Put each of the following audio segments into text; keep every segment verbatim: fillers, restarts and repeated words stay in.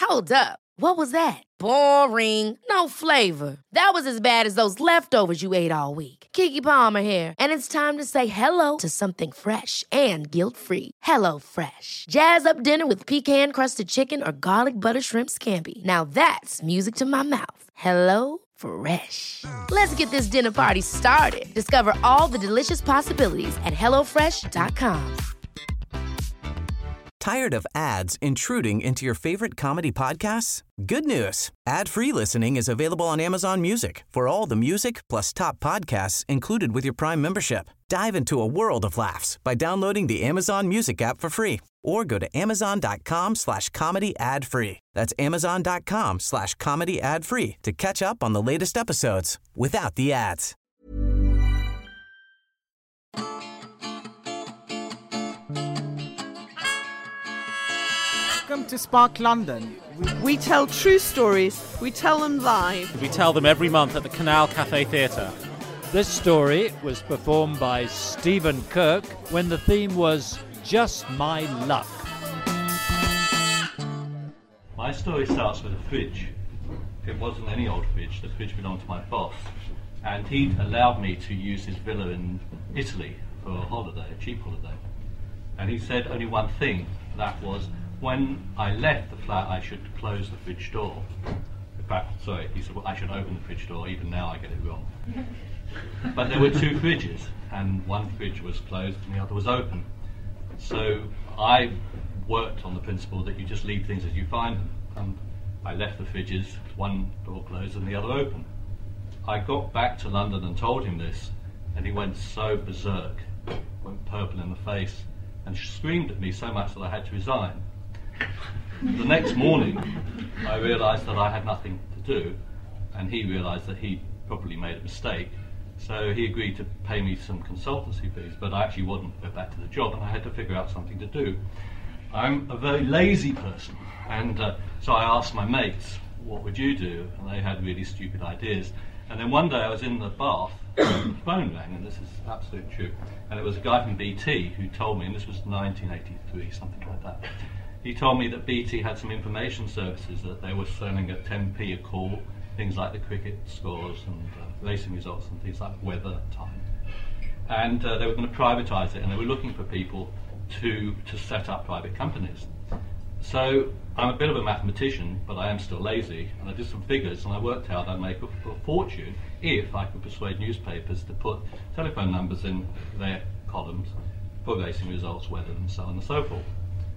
Hold up. What was that? Boring. No flavor. That was as bad as those leftovers you ate all week. Keke Palmer here, and it's time to say hello to something fresh and guilt-free. Hello Fresh. Jazz up dinner with pecan-crusted chicken or garlic butter shrimp scampi. Now that's music to my mouth. Hello Fresh. Let's get this dinner party started. Discover all the delicious possibilities at hello fresh dot com. Tired of ads intruding into your favorite comedy podcasts? Good news. Ad-free listening is available on Amazon Music for all the music plus top podcasts included with your Prime membership. Dive into a world of laughs by downloading the Amazon Music app for free or go to amazon.com slash comedy ad free. That's amazon.com slash comedy ad free to catch up on the latest episodes without the ads. Welcome to Spark London. We, we tell true stories, we tell them live. We tell them every month at the Canal Cafe Theatre. This story was performed by Stephen Kirk when the theme was Just My Luck. My story starts with a fridge. It wasn't any old fridge, the fridge belonged to my boss. And he'd allowed me to use his villa in Italy for a holiday, a cheap holiday. And he said only one thing, that was, when I left the flat, I should close the fridge door. In fact, sorry, he said, well, I should open the fridge door. Even now I get it wrong. But there were two fridges, and one fridge was closed and the other was open. So I worked on the principle that you just leave things as you find them. And I left the fridges, one door closed and the other open. I got back to London and told him this, and he went so berserk, went purple in the face, and screamed at me so much that I had to resign. The next morning, I realised that I had nothing to do, and he realised that he probably made a mistake. So he agreed to pay me some consultancy fees, but I actually wouldn't go back to the job, and I had to figure out something to do. I'm a very lazy person, and uh, so I asked my mates, what would you do? And they had really stupid ideas. And then one day I was in the bath, and the phone rang, and this is absolutely true, and it was a guy from B T who told me, and this was nineteen eighty-three, something like that. He told me that B T had some information services that they were selling at ten p a call, things like the cricket scores and uh, racing results and things like weather time. And uh, they were going to privatise it, and they were looking for people to, to set up private companies. So I'm a bit of a mathematician, but I am still lazy, and I did some figures, and I worked out I'd make a, a fortune if I could persuade newspapers to put telephone numbers in their columns for racing results, weather, and so on and so forth.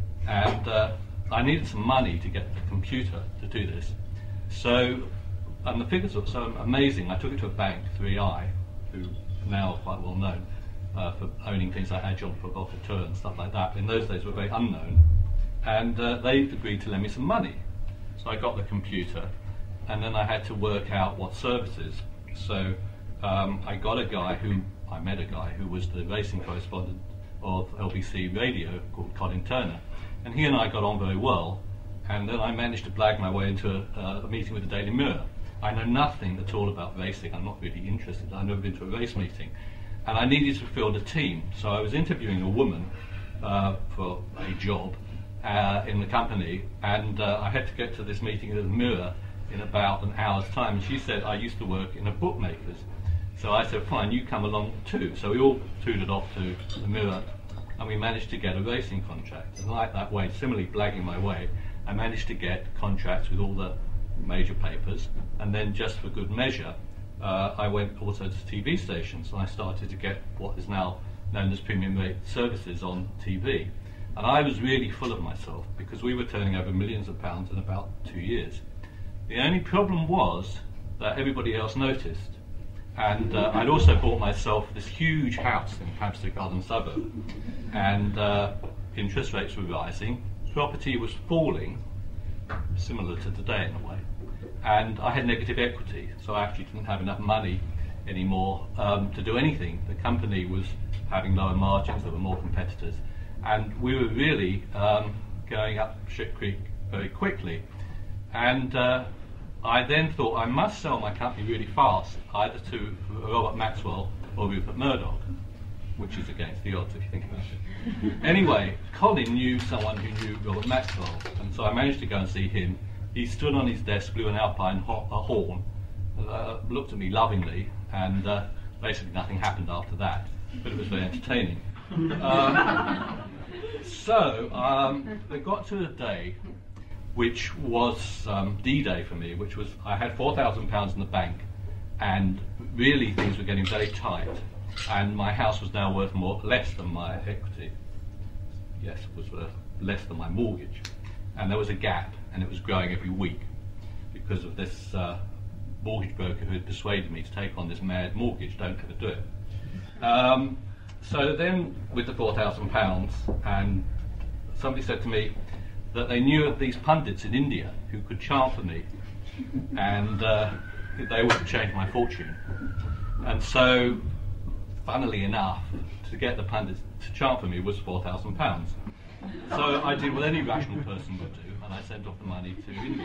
And uh, I needed some money to get the computer to do this. So, and the figures were so amazing, I took it to a bank, three I, who now are quite well known uh, for owning things like Agile, Provocateur and stuff like that. In those days were very unknown. And uh, they agreed to lend me some money. So I got the computer, and then I had to work out what services. So um, I got a guy who, I met a guy who was the racing correspondent of L B C Radio called Colin Turner. And he and I got on very well, and then I managed to blag my way into a, uh, a meeting with the Daily Mirror. I know nothing at all about racing, I'm not really interested, I've never been to a race meeting. And I needed to field a team, so I was interviewing a woman uh, for a job uh, in the company, and uh, I had to get to this meeting at the Mirror in about an hour's time, and she said I used to work in a bookmaker's. So I said, fine, you come along too. So we all tooted off to the Mirror, and we managed to get a racing contract. And like that way, similarly blagging my way, I managed to get contracts with all the major papers, and then just for good measure, uh, I went also to T V stations, and I started to get what is now known as premium rate services on T V. And I was really full of myself, because we were turning over millions of pounds in about two years. The only problem was that everybody else noticed. And uh, I'd also bought myself this huge house in Hampstead Garden suburb, and uh, interest rates were rising, property was falling, similar to today in a way, and I had negative equity, so I actually didn't have enough money anymore um, to do anything. The company was having lower margins, there were more competitors, and we were really um, going up shit creek very quickly. And uh, I then thought I must sell my company really fast, either to Robert Maxwell or Rupert Murdoch, which is against the odds if you think about it. Anyway, Colin knew someone who knew Robert Maxwell, and so I managed to go and see him, he stood on his desk, blew an Alpine ho- a horn, uh, looked at me lovingly, and uh, basically nothing happened after that, but it was very entertaining. Um, so um, they got to a day which was um, D-Day for me, which was I had four thousand pounds in the bank, and really things were getting very tight, and my house was now worth more less than my equity. Yes, it was worth less than my mortgage, and there was a gap, and it was growing every week because of this uh, mortgage broker who had persuaded me to take on this mad mortgage. Don't ever do it. Um, so then, with the four thousand pounds, and somebody said to me that they knew of these pundits in India who could chant for me, and uh, they would change my fortune. And so, funnily enough, to get the pundits to chant for me was four thousand pounds. So I did what any rational person would do, and I sent off the money to India.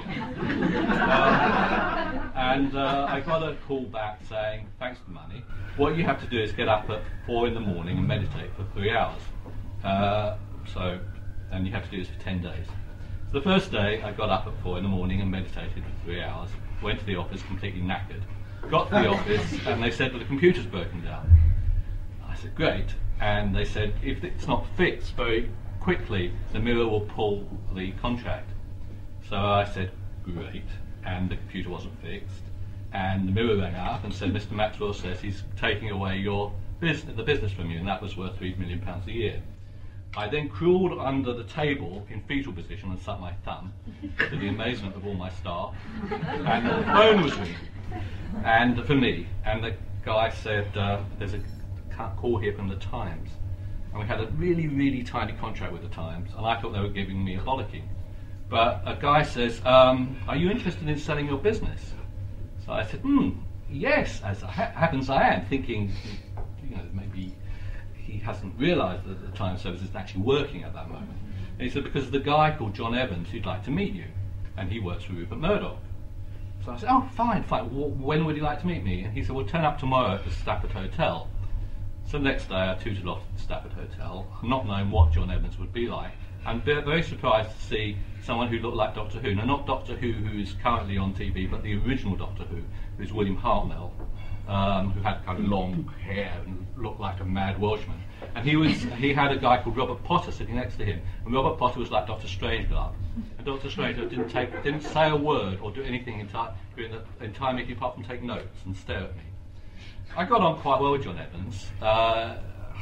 um, and uh, I got a call back saying, thanks for the money. What you have to do is get up at four in the morning and meditate for three hours. Uh, so, and you have to do this for ten days. So the first day, I got up at four in the morning and meditated for three hours, went to the office completely knackered, got to the office, and they said, well, the computer's broken down. I said, great. And they said, if it's not fixed very quickly, the Mirror will pull the contract. So I said, great. And the computer wasn't fixed. And the Mirror rang up and said, Mister Maxwell says he's taking away your business, the business from you, and that was worth three million pounds a year. I then crawled under the table in fetal position and sucked my thumb, to the amazement of all my staff. And the phone was ringing, and for me. And the guy said, uh, there's a call here from the Times. And we had a really, really tiny contract with the Times, and I thought they were giving me a bollocking. But a guy says, um, are you interested in selling your business? So I said, hmm, yes, as it ha- happens I am, thinking, you know, maybe he hasn't realised that the Times service is actually working at that moment. And he said, because the guy called John Evans who'd like to meet you, and he works for Rupert Murdoch. So I said, oh, fine, fine, w- when would he like to meet me? And he said, well, turn up tomorrow at the Stafford Hotel. So the next day I tooted off to the Stafford Hotel, not knowing what John Evans would be like, and very surprised to see someone who looked like Doctor Who. Now, not Doctor Who, who is currently on T V, but the original Doctor Who, who's William Hartnell, um, who had kind of long hair and looked like a mad Welshman. And he was he had a guy called Robert Potter sitting next to him, and Robert Potter was like Doctor Strangelove. And Doctor Strangelove didn't take didn't say a word or do anything in time during the entire meeting apart from take notes and stare at me. I got on quite well with John Evans. Uh,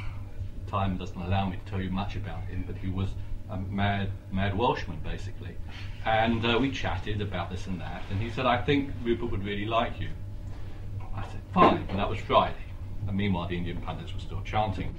time doesn't allow me to tell you much about him, but he was a mad, mad Welshman, basically. And uh, we chatted about this and that, and he said, I think Rupert would really like you. I said, fine, and that was Friday. And meanwhile, the Indian pundits were still chanting.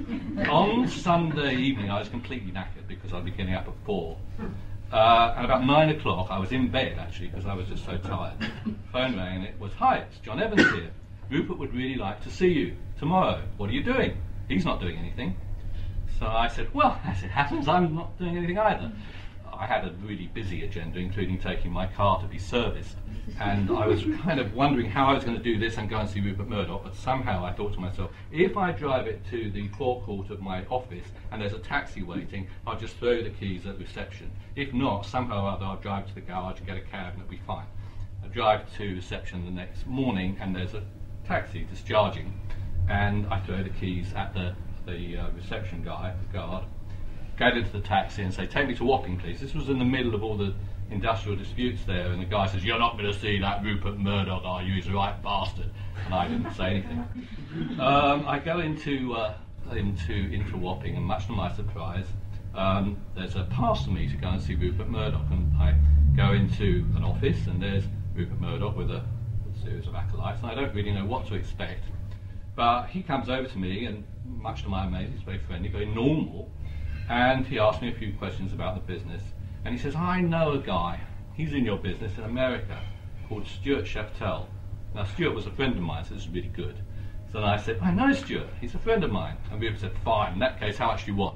On Sunday evening, I was completely knackered because I'd be getting up at four. Uh, and about nine o'clock, I was in bed, actually, because I was just so tired. Phone rang, and it was, hi, it's John Evans here. Rupert would really like to see you tomorrow. What are you doing? He's not doing anything. So I said, well, as it happens, I'm not doing anything either. I had a really busy agenda, including taking my car to be serviced. And I was kind of wondering how I was going to do this and go and see Rupert Murdoch, but somehow I thought to myself, if I drive it to the forecourt of my office and there's a taxi waiting, I'll just throw the keys at reception. If not, somehow or other I'll drive to the garage and get a cab and it'll be fine. I drive to reception the next morning and there's a taxi discharging, and I throw the keys at the, the uh, reception guy, the guard, get into the taxi and say, take me to Wapping, please. This was in the middle of all the industrial disputes there, and the guy says, you're not going to see that Rupert Murdoch, are you? He's a right bastard. And I didn't say anything. Um, I go into uh, into into Wapping, and much to my surprise, um, there's a pass for me to go and see Rupert Murdoch, and I go into an office, and there's Rupert Murdoch with a series of acolytes, and I don't really know what to expect. But he comes over to me, and much to my amazement, he's very friendly, very normal, and he asked me a few questions about the business. And he says, I know a guy, he's in your business in America, called Stuart Sheftel. Now, Stuart was a friend of mine, so this is really good. So then I said, I know Stuart, he's a friend of mine. And we said, fine, in that case, how much do you want?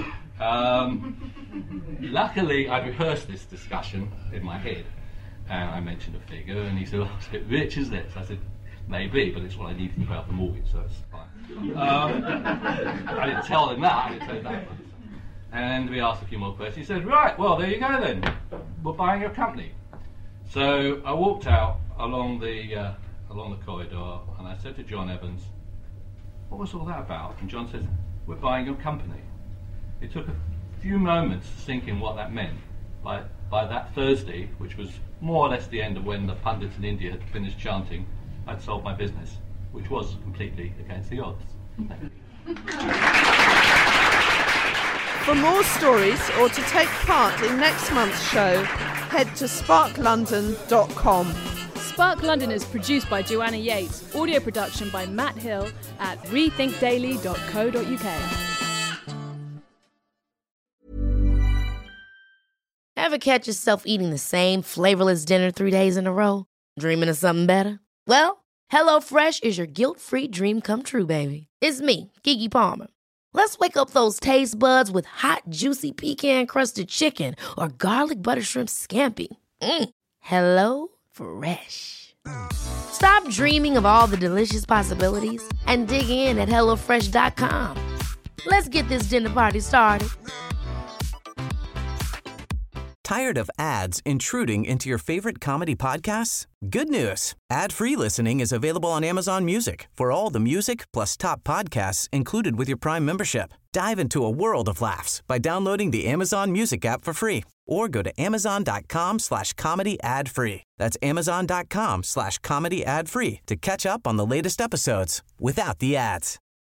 Um, luckily, I'd rehearsed this discussion in my head. And I mentioned a figure, and he said, oh, it's a bit rich, isn't it? So I said, maybe, but it's what I need to pay off the mortgage, so it's fine. Um, I didn't tell him that, I didn't tell him that. And we asked a few more questions. He said, right, well, there you go then. We're buying your company. So I walked out along the uh, along the corridor, and I said to John Evans, "What was all that about?" And John says, "We're buying your company." It took a few moments to sink in what that meant. By by that Thursday, which was more or less the end of when the pundits in India had finished chanting, I'd sold my business, which was completely against the odds. For more stories or to take part in next month's show, head to spark london dot com. Spark London is produced by Joanna Yates, audio production by Matt Hill at rethink daily dot co dot uk. Ever catch yourself eating the same flavorless dinner three days in a row? Dreaming of something better? Well, HelloFresh is your guilt-free dream come true, baby. It's me, Keke Palmer. Let's wake up those taste buds with hot, juicy pecan-crusted chicken or garlic butter shrimp scampi. Mm. Hello Fresh. Stop dreaming of all the delicious possibilities and dig in at hello fresh dot com. Let's get this dinner party started. Tired of ads intruding into your favorite comedy podcasts? Good news. Ad-free listening is available on Amazon Music for all the music plus top podcasts included with your Prime membership. Dive into a world of laughs by downloading the Amazon Music app for free or go to amazon.com slash comedy ad free. That's amazon.com slash comedy ad free to catch up on the latest episodes without the ads.